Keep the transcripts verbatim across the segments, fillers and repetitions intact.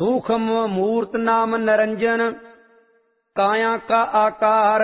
सूक्ष्म मूर्त नाम निरंजन काया का आकार।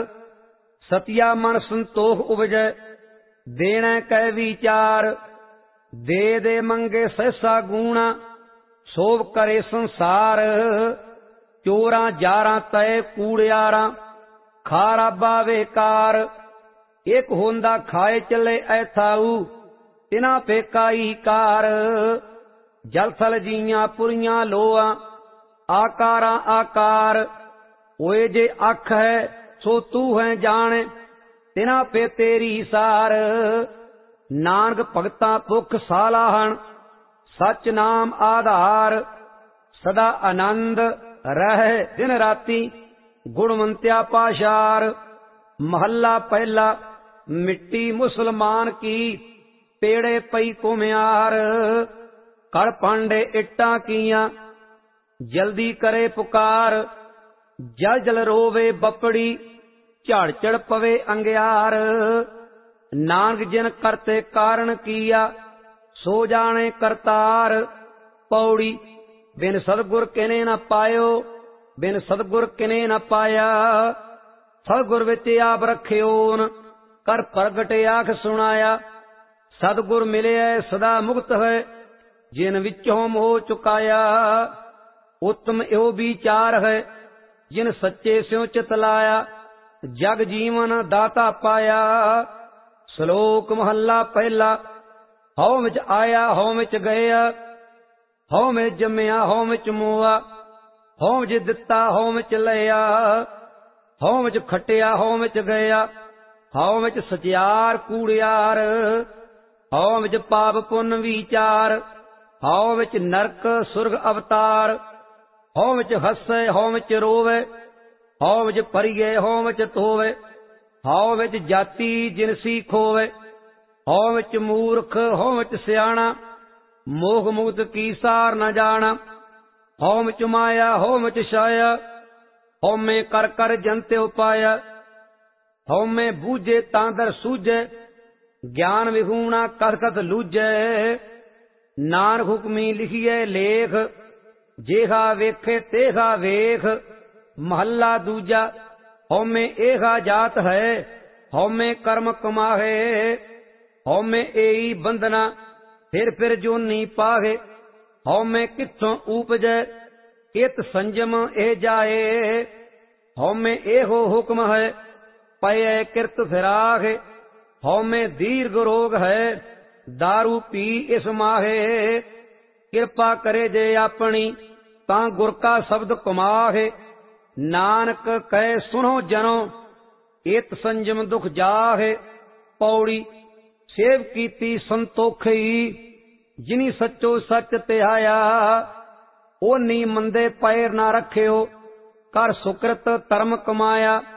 सतिया मन संतोष उपजै देने कै विचार। दे दे मंगे सहसा गुणा सोभ करे संसार। चोरा जारा तय कूड़ियारा खारा बावेकार। एक होंदा खाए चले ऐथाऊ तिना पेकाई कार। जल थल जीया पुरिया लोआ आकारा आकार। ओए जे अख है सो तू है जान तिना पे तेरी सार। नानक भगता भुख सालाहन सच नाम आधार। सदा आनंद रहे दिन राती गुणवंत्या पाशार। महला पहला मिट्टी मुसलमान की पेड़े पई कुम्यार। कर पांडे इट्टा किया जल्दी करे पुकार। जल जल रोवे बपड़ी झाड़ चढ़ पवे अंग्यार। नानक जिन करते कारण किया सो जाने करतार। पौड़ी बिन सदगुर किने न पायो बिन सदगुर किने न पाया। सदगुर विच आप रखियोन कर प्रगट आख सुनाया। सदगुर मिले सदा मुक्त है जिन विचों मोह चुकाया। उत्तम एहो विचार है जिन सच्चे स्यों चितलाया। जग जीवन दाता पाया। श्लोक महला पहला हौ विच आया हौ विच गया। हौ में जम्मिया हौ विच मोआ। हौ विच दिता हौ विच लिया। हौ विच खटिया हौ विच गया। हौ विच सचियार कूड़ियार। हौ विच पाप पुन विचार। हौ विच नरक सुरग अवतार। हौ विच हसे हौ विच रोवे। हौ विच परिये हौ विच धोवे। हौ विच जाति जिनसी खोवे। हौ विच मूर्ख हौ विच सियाणा। मोह मुक्त की सार न जाना। हौ विच माया हौ विच छाया। हौ में कर कर जंते उपाया। हौ में बूझे तांदर सूझे। ज्ञान विहूणा कथ कथ लूझे। नानक हुक्मी लिखिए लेख जेहा वेखे तेहा वेख। महला दूजा हौ में एहा जात है। हौ में कर्म कमाहे। हौ में एई बंधना फिर फिर जोनी पाहे। हौ में किथों उपजै इत संजम ए जाए। हौ में एहो हुक्म है पये किरत फिराहे। हौ में दीर्घ रोग है दारू पी इस माहे। कृपा करे जे अपनी तां गुर का शब्द कमाहे। नानक कह सुनो जनो इत संजम दुख जाहे। पौड़ी सेव कीती संतोखी जिनी सचो सच तिहाया। ओनी मंदे पैर ना रखियो कर सुकृत धर्म कमाया।